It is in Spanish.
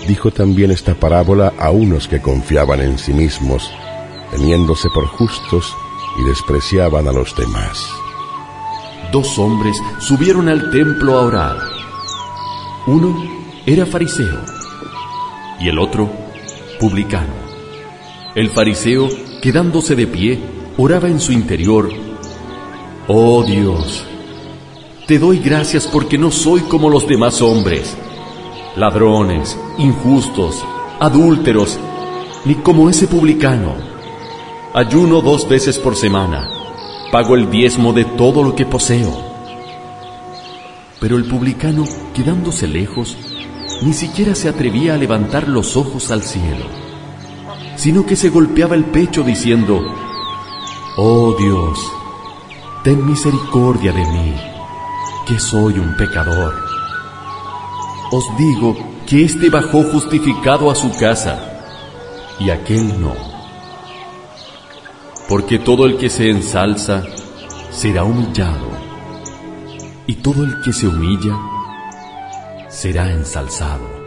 dijo también esta parábola a unos que confiaban en sí mismos, teniéndose por justos y despreciaban a los demás. 2 hombres subieron al templo a orar. Uno era fariseo y el otro publicano. El fariseo, quedándose de pie, oraba en su interior: «Oh Dios, te doy gracias porque no soy como los demás hombres, ladrones, injustos, adúlteros, ni como ese publicano. Ayuno 2 veces por semana, pago el diezmo de todo lo que poseo». Pero el publicano, quedándose lejos, ni siquiera se atrevía a levantar los ojos al cielo, sino que se golpeaba el pecho diciendo: «Oh Dios, ten misericordia de mí, que soy un pecador». Os digo que éste bajó justificado a su casa, y aquel no. Porque todo el que se ensalza será humillado, y todo el que se humilla será ensalzado.